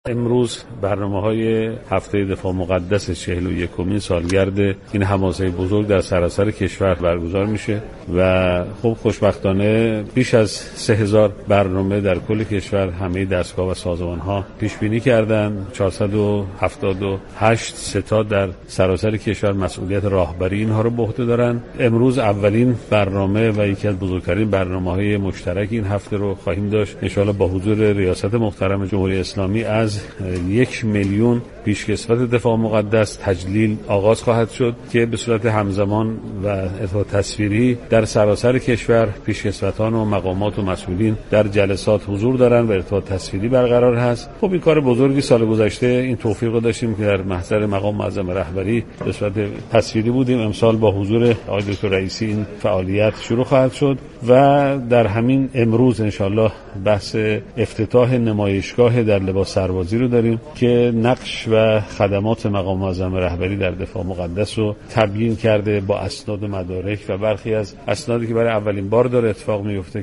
امروز برنامه‌های هفته دفاع مقدس 41مین سالگرد این حماسه بزرگ در سراسر کشور برگزار میشه و خب خوشبختانه بیش از 3000 برنامه در کل کشور همه دستگاه و سازمان‌ها پیش بینی کردن. 478 ستاد در سراسر کشور مسئولیت راهبری اینها رو به عهده دارن. امروز اولین برنامه و یکی از بزرگترین برنامه‌های مشترک این هفته رو خواهیم داشت ان شاءالله با حضور ریاست محترم جمهوری اسلامی. از 1 میلیون پیشکسوت دفاع مقدس تجلیل آغاز خواهد شد که به صورت همزمان و اطلاع تصویری در سراسر کشور پیشکسوتان و مقامات و مسئولین در جلسات حضور دارن و ارتباط تصویری برقرار هست. خب این کار بزرگی سال گذشته این توفیق رو داشتیم که در محضر مقام معظم رهبری به صورت تصویری بودیم. امسال با حضور آقای دکتر رئیسی این فعالیت شروع خواهد شد و در همین امروز ان شاءالله بحث افتتاح نمایشگاه در لباس سربازی رو داریم که نقش و خدمات مقام معظم رهبری در دفاع مقدس رو تبیین کرده با اسناد و مدارک و برخی از اسنادی که برای اولین بار داره اتفاق میفته.